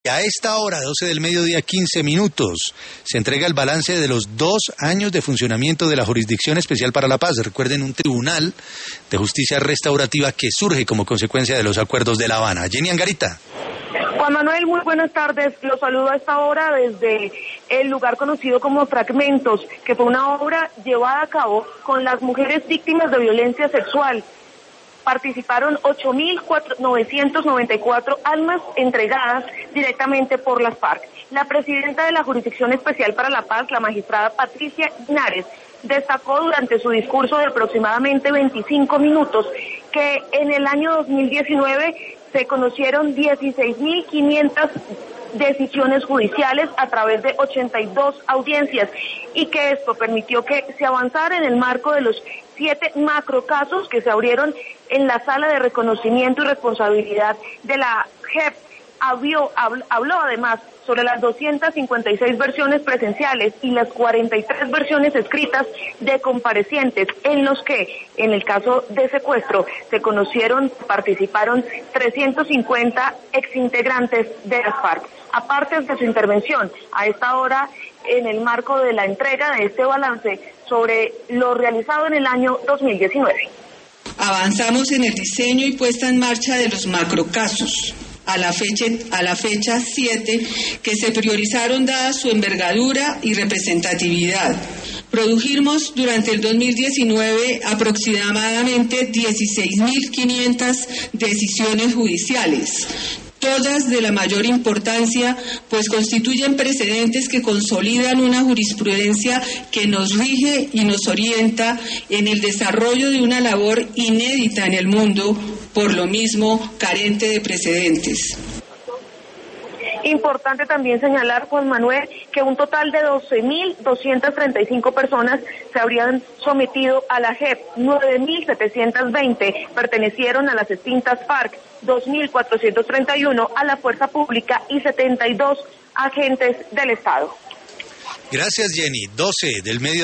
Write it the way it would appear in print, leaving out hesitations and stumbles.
A esta hora, 12 del mediodía, 15 minutos, se entrega el balance de los 2 años de funcionamiento de la Jurisdicción Especial para la Paz. Recuerden, un tribunal de justicia restaurativa que surge como consecuencia de los acuerdos de La Habana. Jenny Angarita. Juan Manuel, muy buenas tardes. Los saludo a esta hora desde el lugar conocido como Fragmentos, que fue una obra llevada a cabo con las mujeres víctimas de violencia sexual. Participaron 8.994 almas entregadas directamente por las FARC. La presidenta de la Jurisdicción Especial para la Paz, la magistrada Patricia Linares, destacó durante su discurso de aproximadamente 25 minutos que en el año 2019 se conocieron 16.500 decisiones judiciales a través de 82 audiencias y que esto permitió que se avanzara en el marco de los 7 macrocasos que se abrieron en la sala de reconocimiento y responsabilidad de la JEP. Habló además sobre las 256 versiones presenciales y las 43 versiones escritas de comparecientes, en los que, en el caso de secuestro, participaron 350 exintegrantes de las FARC. Aparte de su intervención, a esta hora, en el marco de la entrega de este balance sobre lo realizado en el año 2019. Avanzamos en el diseño y puesta en marcha de los macrocasos. A la fecha 7, que se priorizaron dada su envergadura y representatividad. Produjimos durante el 2019 aproximadamente 16.500 decisiones judiciales, todas de la mayor importancia, pues constituyen precedentes que consolidan una jurisprudencia que nos rige y nos orienta en el desarrollo de una labor inédita en el mundo, por lo mismo carente de precedentes. Importante también señalar, Juan Manuel, que un total de 12.235 personas se habrían sometido a la JEP, 9.720 pertenecieron a las extintas FARC, 2.431 a la Fuerza Pública y 72 agentes del Estado. Gracias, Jenny. 12 del mediodía.